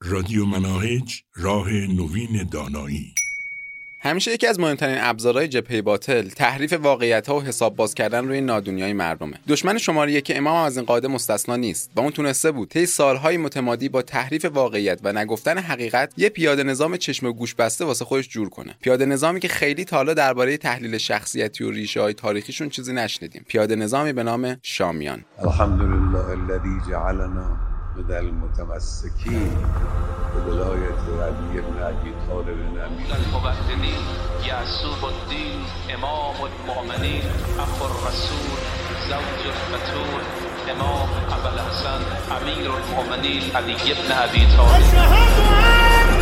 رادیو مناهج، راه نوین دانایی. همیشه یکی از مهمترین ابزارهای جبهه باطل تحریف واقعیت‌ها و حساب باز کردن روی نادونیای مردمه. دشمن شماره یک امام هم از این قاعده مستثنا نیست و اون تونسته بود طی سالهای متمادی با تحریف واقعیت و نگفتن حقیقت یه پیاده نظام چشم و گوش بسته واسه خودش جور کنه. پیاده نظامی که خیلی تا حالا درباره تحلیل شخصیتی و ریشه‌های تاریخیشون چیزی نشنیدیم. پیاده نظامی به نام شامیان. الحمدلله الذی جعلنا من المتمسکین بولایت علی بن ابی طالب امین المبدلین یعصوب الدین امام المؤمنین اخو الرسول زوج البتول امام ابوالحسن امیر المؤمنین علی بن ابی طالب.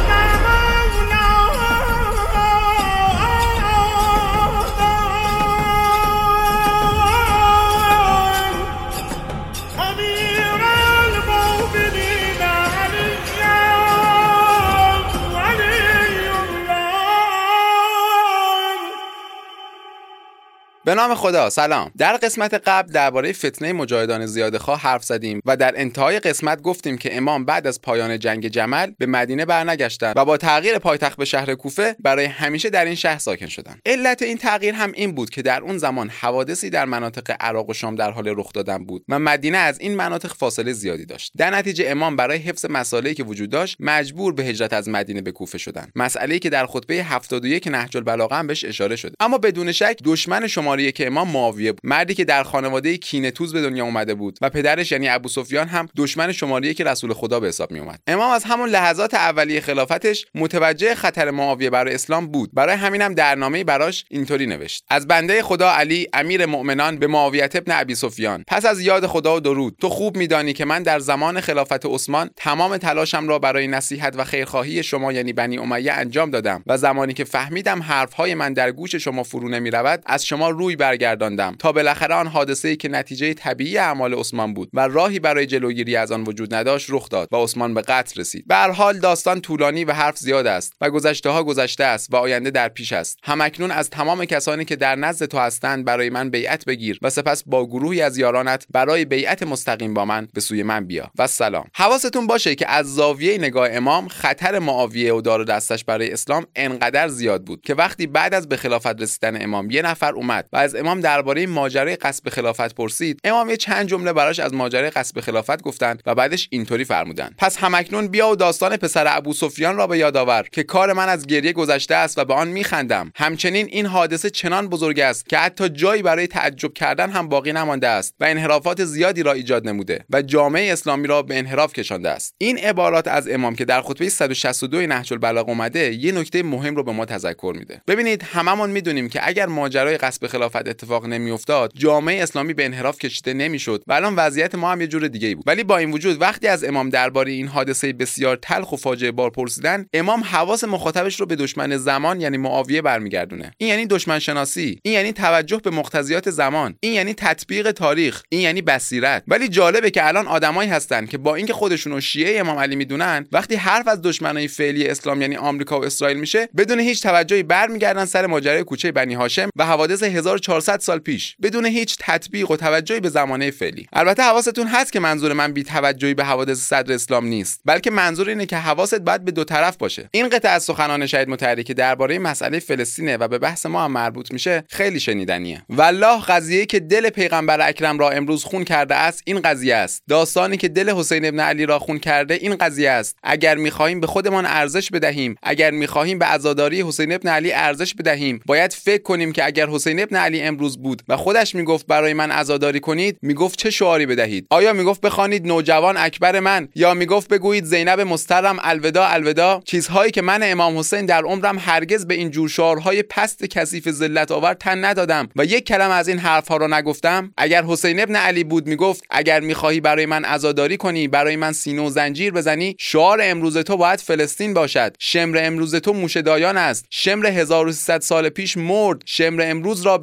به نام خدا. سلام. در قسمت قبل درباره فتنه مجاهدان زیادخواه حرف زدیم و در انتهای قسمت گفتیم که امام بعد از پایان جنگ جمل به مدینه برنگشتند و با تغییر پایتخت به شهر کوفه برای همیشه در این شهر ساکن شدند. علت این تغییر هم این بود که در اون زمان حوادثی در مناطق عراق و شام در حال رخ دادن بود و مدینه از این مناطق فاصله زیادی داشت. در نتیجه امام برای حفظ مصالحی که وجود داشت مجبور به هجرت از مدینه به کوفه شدند. مسئله‌ای که در خطبه 71 نهج البلاغه هم بهش اشاره شده. اما بدون شک دشمن شماره که امام معاویه بود، مردی که در خانواده کینه‌توز به دنیا اومده بود و پدرش یعنی ابو سفیان هم دشمن شماره که رسول خدا به حساب می اومد. امام از همون لحظات اولیه خلافتش متوجه خطر معاویه برای اسلام بود. برای همینم در نامه‌ای براش اینطوری نوشت: از بنده خدا علی امیر مؤمنان به معاویه ابن ابی سفیان، پس از یاد خدا و درود، تو خوب میدانی که من در زمان خلافت عثمان تمام تلاشم را برای نصیحت و خیرخواهی شما یعنی بنی امیه انجام دادم و زمانی که فهمیدم حرفهای من در گوش شما فرو نمی‌رود از شما روی برگرداندم تا بالاخره آن حادثه‌ای که نتیجه طبیعی اعمال عثمان بود و راهی برای جلوگیری از آن وجود نداشت رخ داد و عثمان به قتل رسید. به هر حال داستان طولانی و حرف زیاد است و گذشته‌ها گذشته است و آینده در پیش است. همکنون از تمام کسانی که در نزد تو هستند برای من بیعت بگیر و سپس با گروهی از یارانت برای بیعت مستقیم با من به سوی من بیا. و سلام. حواستون باشه که از زاویه نگاه امام خطر معاویه و دار دستش برای اسلام انقدر زیاد بود که وقتی بعد از به خلافت رسیدن امام یه نفر اومد و از امام درباره ماجرای غصب خلافت پرسید، امام یه چند جمله براش از ماجرای غصب خلافت گفتن و بعدش اینطوری فرمودن: پس همکنون بیا و داستان پسر ابو سفیان را به یاد آور که کار من از گریه گذشته است و به آن میخندم. همچنین این حادثه چنان بزرگ است که حتی جایی برای تعجب کردن هم باقی نمانده است و انحرافات زیادی را ایجاد نموده و جامعه اسلامی را به انحراف کشانده است. این عبارات از امام که در خطبه 162 نهج البلاغه اومده یه نکته مهم رو به ما تذکر میده. ببینید هممون میدونیم که اگر ماجرای غصب خلافت اتفاق نمیافتاد جامعه اسلامی به انحراف کشیده نمیشد و الان وضعیت ما هم یه جور دیگه بود. ولی با این وجود وقتی از امام درباره این حادثه بسیار تلخ و فاجعه بار پرسیدن، امام حواس مخاطبش رو به دشمن زمان یعنی معاویه برمیگردونه. این یعنی دشمن شناسی، این یعنی توجه به مقتضیات زمان، این یعنی تطبیق تاریخ، این یعنی بصیرت. ولی جالبه که الان آدمایی هستن که با اینکه خودشونو شیعه امام علی میدونن، وقتی حرف از دشمنای فعلی اسلام یعنی آمریکا و اسرائیل میشه بدون هیچ توجهی برمیگردن سر ماجرای کوچه بنی هاشم و حوادث 1400 سال پیش بدون هیچ تطبیق و توجهی به زمانه فعلی. البته حواستون هست که منظور من بی توجهی به حوادث صدر اسلام نیست، بلکه منظور اینه که حواست باید به دو طرف باشه. این قطعه از سخنان شهید مطهری که درباره مسئله فلسطین و به بحث ما هم مربوط میشه خیلی شنیدنیه. والله قضیه‌ای که دل پیغمبر اکرم را امروز خون کرده است این قضیه است. داستانی که دل حسین ابن علی را خون کرده این قضیه است. اگر می‌خواهیم به خودمان ارزش بدهیم، اگر می‌خواهیم به عزاداری حسین ابن علی ارزش بدهیم، باید فکر کنیم که اگر حسین ابن علی امروز بود و خودش میگفت برای من عزاداری کنید، میگفت چه شعاری بدهید؟ آیا میگفت بخوانید نوجوان اکبر من، یا میگفت بگویید زینب مسترم الوداع الوداع؟ چیزهایی که من امام حسین در عمرم هرگز به این جور شعارهای پست کثیف ذلت آور تن ندادم و یک کلمه از این حرفها را نگفتم. اگر حسین ابن علی بود میگفت اگر میخواهی برای من عزاداری کنی، برای من سینه و زنجیر بزنی، شعار امروز تو باید فلسطین باشد. شمر امروز تو موشه‌دایان است. شمر 1300 سال پیش مرد. شمر امروز را به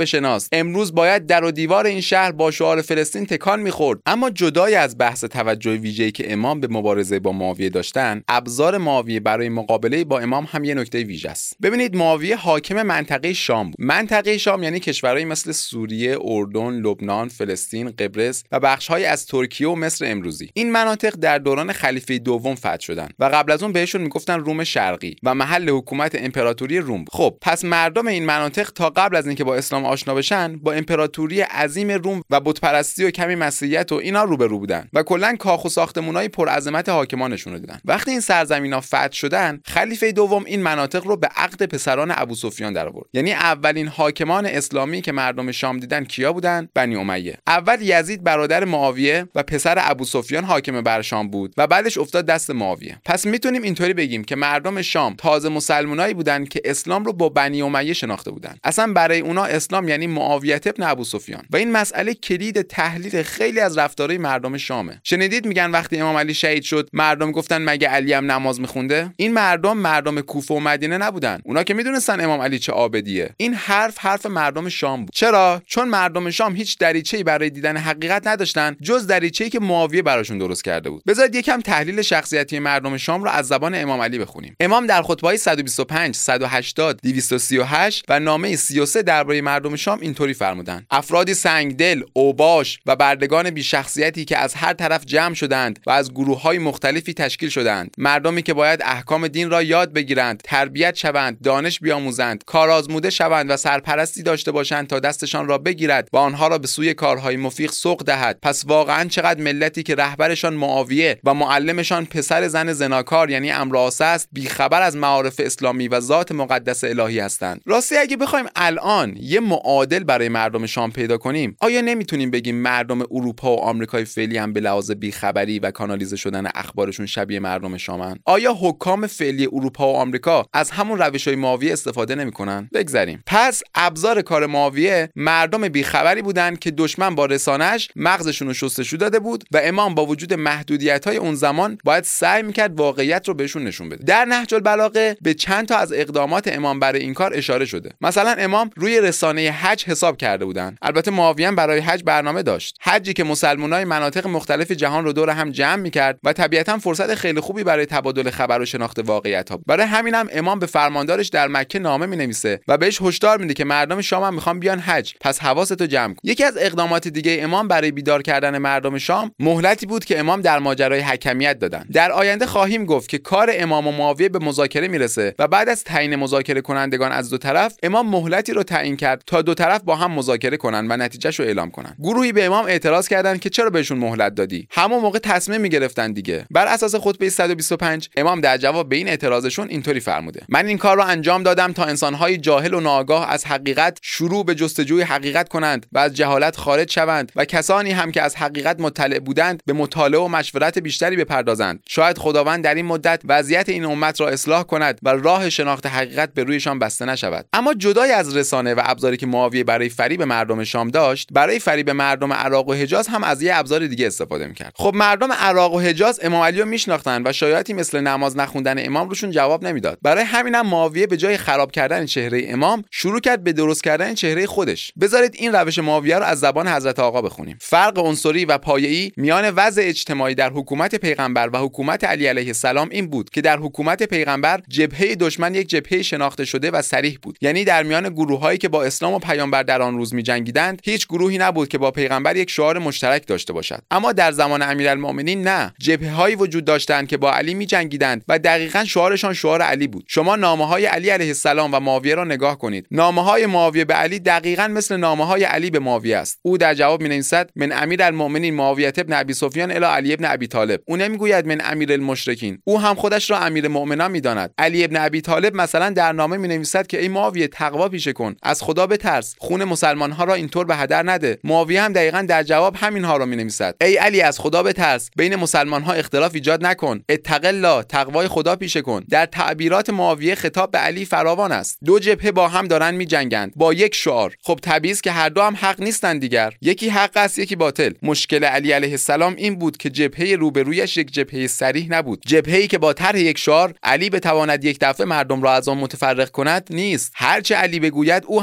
شناس. امروز باید در و دیوار این شهر با شعار فلسطین تکان می‌خورد. اما جدای از بحث توجه ویژه‌ای که امام به مبارزه با معاویه داشتن، ابزار معاویه برای مقابله با امام هم یه نکته ویژه است. ببینید معاویه حاکم منطقه شام بود. منطقه شام یعنی کشورهای مثل سوریه، اردن، لبنان، فلسطین، قبرس و بخش‌هایی از ترکیه و مصر امروزی. این مناطق در دوران خلیفه دوم فتح شدن و قبل از اون بهشون میگفتن روم شرقی و محل حکومت امپراتوری روم بود. خب پس مردم این مناطق تا قبل از اینکه با اسلام آشنا بشن با امپراتوری عظیم روم و بت‌پرستی و کمی مسیحیت و اینا روبرو بودن و کلا کاخ و ساختمان‌های پرعظمت حاکمانشون رو دیدن. وقتی این سرزمین‌ها فتح شدن، خلیفه دوم این مناطق رو به عقد پسران ابوسفیان درآورد. یعنی اولین حاکمان اسلامی که مردم شام دیدن کیا بودن؟ بنی امیه. اول یزید برادر معاویه و پسر ابوسفیان حاکم بر شام بود و بعدش افتاد دست معاویه. پس میتونیم اینطوری بگیم که مردم شام تازه مسلمانایی بودن که اسلام رو با بنی امیه شناخته بودن. اصلا برای اونا اسلام یعنی معاویه ابن ابوسفیان و این مسئله کلید تحلیل خیلی از رفتارهای مردم شامه. شنیدید میگن وقتی امام علی شهید شد مردم گفتن مگه علی هم نماز میخونده؟ این مردم کوفه و مدینه نبودن. اونا که میدونستن امام علی چه عابدیه. این حرف مردم شام بود. چرا؟ چون مردم شام هیچ دریچه‌ای برای دیدن حقیقت نداشتن جز دریچه‌ای که معاویه براشون درست کرده بود. بذارید یکم تحلیل شخصیتی مردم شام رو از زبان امام علی بخونیم. امام در خطبه‌های 125، 180، 238 و نامه 33 درباره مردم شام اینطوری فرمودند: افرادی سنگدل، اوباش و بردگان بی شخصیتی که از هر طرف جمع شدند و از گروه‌های مختلفی تشکیل شدند، مردمی که باید احکام دین را یاد بگیرند، تربیت شوند، دانش بیاموزند، کارآزموده شوند و سرپرستی داشته باشند تا دستشان را بگیرد و آنها را به سوی کارهای مفیق سوق دهد. پس واقعاً چقدر ملتی که رهبرشان معاویه و معلمشان پسر زن زناکار یعنی امراسه است، بیخبر از معارف اسلامی و ذات مقدس الهی هستند. راستی اگه بخوایم الان یه معادل برای مردم شام پیدا کنیم، آیا نمیتونیم بگیم مردم اروپا و آمریکای فعلی هم به لحاظ بیخبری و کانالیزه شدن اخبارشون شبیه مردم شامن؟ آیا حکام فعلی اروپا و آمریکا از همون روش‌های معاویه استفاده نمیکنن؟ بگذریم. پس ابزار کار معاویه مردم بیخبری بودن که دشمن با رسانه‌اش مغزشون رو شستشو داده بود و امام با وجود محدودیت‌های اون زمان باید سعی میکرد واقعیت رو بهشون نشون بده. در نهج البلاغه به چند تا از اقدامات امام برای این کار اشاره شده. مثلا امام روی رسانه حج حساب کرده بودن. البته معاویه هم برای حج برنامه داشت. حجی که مسلمانای مناطق مختلف جهان رو دور هم جمع میکرد و طبیعتاً فرصت خیلی خوبی برای تبادل خبر و شناخت واقعیت‌ها. برای همین هم امام به فرماندارش در مکه نامه مینویسه و بهش هشدار میده که مردم شام هم میخوان بیان حج، پس حواستو جمع کن. یکی از اقدامات دیگه امام برای بیدار کردن مردم شام مهلتی بود که امام در ماجرای حکمیت دادن. در آینده خواهیم گفت که کار امام و معاویه به مذاکره میرسه و بعد از تعیین مذاکره کنندگان از دو طرف امام مهلتی رو تعیین کرد تا دو طرف با هم مذاکره کنن و نتیجهشو اعلام کنن. گروهی به امام اعتراض کردن که چرا بهشون مهلت دادی؟ همون موقع تصمیم میگرفتن دیگه. بر اساس خطبه 125 امام در جواب به این اعتراضشون اینطوری فرموده: من این کار رو انجام دادم تا انسان‌های جاهل و ناآگاه از حقیقت شروع به جستجوی حقیقت کنند و از جهالت خارج شوند و کسانی هم که از حقیقت مطلع بودند به مطالعه و مشورت بیشتری بپردازند. شاید خداوند در این مدت وضعیت این امت را اصلاح کند و راه شناخت حقیقت به رویشان بسته نشود. اما جدای از رسانه و ابزاری که معاویه برای فریب مردم شام داشت، برای فریب مردم عراق و حجاز هم از یه ابزار دیگه استفاده می‌کرد. خب مردم عراق و حجاز امام علی رو میشناختن و شایعاتی مثل نماز نخوندن امام روشون جواب نمیداد. برای همینم معاویه به جای خراب کردن چهره امام شروع کرد به درست کردن چهره خودش. بذارید این روش معاویه رو از زبان حضرت آقا بخونیم. فرق عنصری و پایه‌ای میان وضع اجتماعی در حکومت پیغمبر و حکومت علی علیه السلام این بود که در حکومت پیغمبر جبهه دشمن یک جبهه شناخته شده و صریح بود. یعنی در میان گروه‌هایی که با اسلام و پیامبر در آن روز می‌جنگیدند هیچ گروهی نبود که با پیغمبر یک شعار مشترک داشته باشد. اما در زمان امیرالمؤمنین نه، جبهه‌هایی وجود داشتند که با علی می‌جنگیدند و دقیقاً شعارشان شعار علی بود. شما نامه‌های علی علیه السلام و معاویه را نگاه کنید. نامه‌های معاویه به علی دقیقاً مثل نامه‌های علی به معاویه است. او در جواب می‌نویسد: من امیرالمؤمنین معاویه ابن ابی سفیان الی علی ابن ابی طالب. او نمیگوید من امیرالمشرکین. او هم خودش را امیر مؤمنان می‌داند. علی ابن ابی طالب مثلا در نامه می‌نویسد که ای معاویه تقوا پیشه کن، از خدا بترس، خون مسلمان‌ها را اینطور به هدر نده. معاویه هم دقیقاً در جواب همین‌ها را می‌نویسد: ای علی از خدا بترس، بین مسلمان‌ها اختلاف ایجاد نکن، اتق الله، تقوای خدا پیشه کن. در تعبیرات معاویه خطاب به علی فراوان است. دو جبهه با هم دارن می‌جنگند با یک شعار. خب طبیعی است که هر دو هم حق نیستن دیگر. یکی حق است یکی باطل. مشکل علی علیه السلام این بود که جبهه روبرویش یک جبهه صریح نبود. جبهه‌ای که با طرح یک شعار علی بتواند یک دفعه مردم را از آن متفرق کند نیست. هرچه علی بگوید او هم میگوید.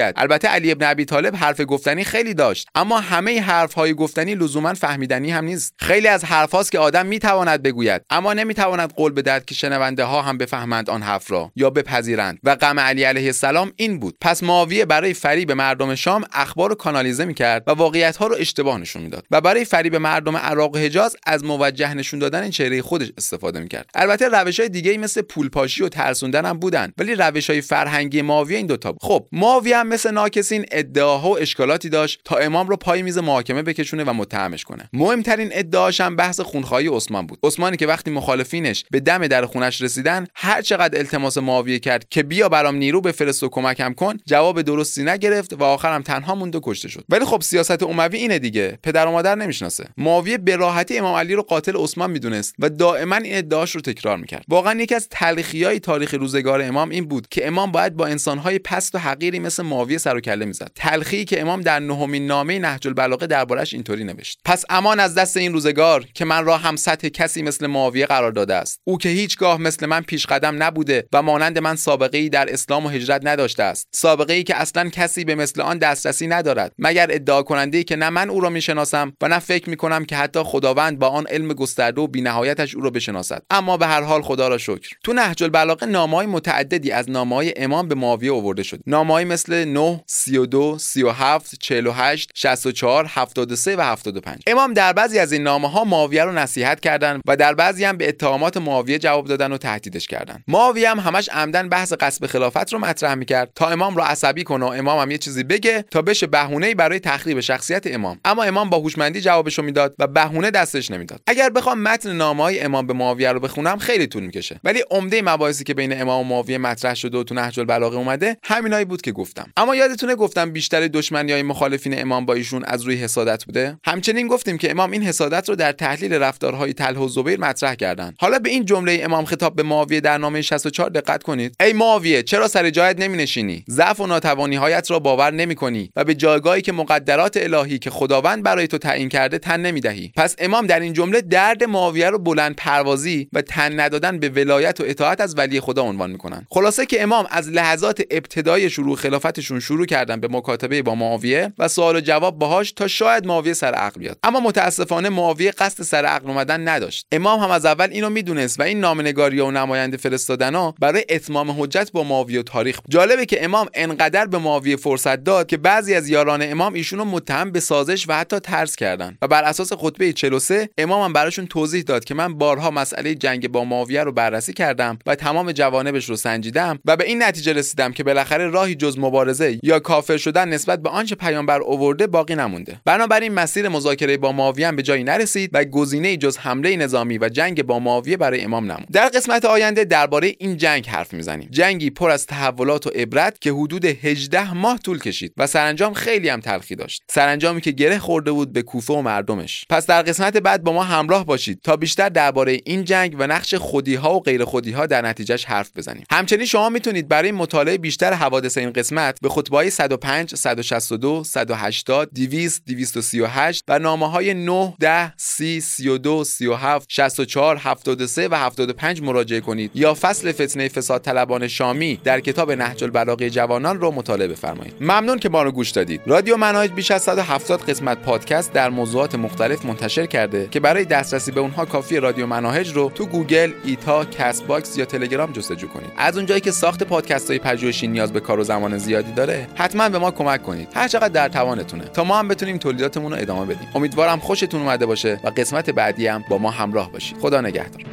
میگوید البته علی ابن ابی طالب حرف گفتنی خیلی داشت، اما همه حرف‌های گفتنی لزوما فهمیدنی هم نیست. خیلی از حرفاست که آدم میتواند بگوید اما نمیتواند قول بدهد که شنونده ها هم بفهمند آن حرف را یا بپذیرند و غم علی علیه السلام این بود. پس معاویه برای فریب مردم شام اخبار رو کانالیزه میکرد و واقعیت ها رو اشتباه نشون میداد و برای فریب مردم عراق و حجاز از موجه نشون دادن چهره خودش استفاده میکرد. البته روش‌های دیگه‌ای مثل پولپاشی و ترسوندن هم بودن، ولی روش‌های فرهنگی معاویه این دوتا بود. خب معاویه هم مثل ناکسین ادعاها و اشکالاتی داشت تا امام رو پای میز محاکمه بکشونه و متهمش کنه. مهمترین ادعاش هم بحث خونخواهی عثمان بود. عثمانی که وقتی مخالفینش به دم در خونش رسیدن هر چقدر التماس معاویه کرد که بیا برام نیرو بفرست و کمکم کن، جواب درستی نگرفت و آخرام تنها موند و کشته شد. ولی خب سیاست اموی اینه دیگه، پدر و مادر نمیشناسه. معاویه به راحتی امام علی رو قاتل عثمان میدونست و دائما این ادعاش رو تکرار میکرد. واقعا یکی از تلخی‌های تاریخ روزگار امام این بود که امام باید با انسان‌های پست و حقیری مثل معاویه سر و کله میزد. تلخی که امام در نهمین نامه نهج البلاغه دربارش اینطوری نوشت: پس امان از دست این روزگار که من را هم سطح کسی مثل معاویه قرار داده است. او که هیچگاه مثل من پیش قدم نبوده و مانند من سابقه‌ای در اسلام و هجرت نداشته است. سابقه‌ای که اصلاً کسی به مثل آن دسترسی ندارد مگر ادعا کننده‌ای که نه من او را میشناسم و نه فکر میکنم که حتی خداوند با آن علم گسترده و بی‌نهایتش او را بشناسد. اما به هر حال خدا را شکر. تو نهج البلاغه نامه‌های متعددی از نامه‌های امام به معاویه آورده شد. نامه‌های مثل 9 32 37 48 64 73 و 75. امام در بعضی از این نامه‌ها معاویه رو نصیحت کردند و در بعضی هم به اتهامات معاویه جواب دادن و تهدیدش کردند. معاویه هم همش عمدن بحث غصب خلافت رو مطرح می‌کرد تا امام رو عصبی کنه و امام هم یه چیزی بگه تا بشه بهونه‌ای برای تخریب شخصیت امام. اما امام با هوشمندی جوابشو میداد و بهونه دستش نمیداد. اگر بخوام متن نامه‌های امام به معاویه رو بخونم خیلی طول میکشه، ولی عمده مباحثی که بین امام و معاویه مطرح شده و تو نهج البلاغه اومده همینایی بود که گفتم. اما یادتونه گفتم بیشتر دشمنی‌های مخالفین امام با ایشون از روی حسادت بوده؟ همچنین گفتیم که امام این حسادت رو در تحلیل رفتارهای طلحه و زبیر مطرح کردن. حالا به این جمله امام خطاب به معاویه در نامه 64 دقت کنید: ای معاویه، چرا سر جایت نمی‌نشینی؟ ضعف و ناتوانی‌هایت را باور نمی‌کنی و به جایگاهی که مقدرات الهی که خداوند برای تو تعیین کرده تن نمی‌دهی. پس امام در این جمله درد معاویه رو بلند پروازی و تن ندادن به ولایت و اطاعت از ولی خدا عنوان می‌کنن. خلاصه که امام از لحظات ابتدای شروع خلافتشون شروع کردن به مکاتبه با معاویه و سوال و جواب باهاش تا شاید معاویه سر عقل بیاد. اما متاسفانه معاویه قصد سر عقل اومدن نداشت. امام هم از اول اینو میدونست و این نامه‌نگاری‌ها و نماینده فرستادن‌ها برای اتمام حجت با معاویه و تاریخ. جالبه که امام انقدر به معاویه فرصت داد که بعضی از یاران امام ایشونو متهم به سازش و حتی ترس کردن و بر اساس خطبه 43 امام هم براشون توضیح داد که من بارها مسئله جنگ با معاویه رو بررسی کردم و تمام جوانبش رو سنجیدم و به این نتیجه رسیدم که بالاخره راهی جز مبارزه یا کافر شدن نسبت به آنچه پیامبر آورده باقی نمونده. بنابراین مسیر مذاکره با معاویه هم به جایی نرسید و گزینه‌ای جز حمله نظامی و جنگ با معاویه برای امام نموند. در قسمت آینده درباره این جنگ حرف میزنیم. جنگی پر از تحولات و عبرت که حدود 18 ماه طول کشید و سرانجام خیلی هم تلخی داشت. سرانجامی که گره خورده بود به کوفه و مردمش. پس در قسمت بعد با ما همراه باشید تا بیشتر درباره این جنگ و نقش خودی‌ها و غیر خودی‌ها در نتیجهش حرف بزنیم. همچنین شما میتونید برای مطالعه بیشتر حوادث این قسمت به خطبه‌های 105 162 180 200 238 و نامه‌های 9 10 30 32 37 64 73 و 75 مراجعه کنید یا فصل فتنه فساد طلبان شامی در کتاب نهج البلاغه جوانان رو مطالعه بفرمایید. ممنون که ما رو گوش دادید. رادیو مناهج بیش از 170 قسمت پادکست در موضوعات مختلف منتشر کرده که برای دسترسی به اونها کافیه رادیو مناهج رو تو گوگل، ایتا، کست باکس یا تلگرام جستجو کنید. از اونجایی که ساخت پادکست‌های پژوهشی نیاز به کار و زمان زیادی داره، حتما به ما کمک کنید. هر چقدر در توانتونه تا ما هم بتونیم تولیداتمون رو ادامه بدیم. امیدوارم خوشتون اومده باشه و قسمت بعدی هم با ما همراه باشید. خدا نگهدار.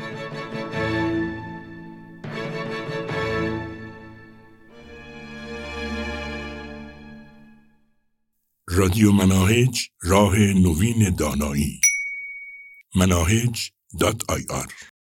رادیو مناهج، راه نوین دانایی. مناهج.ir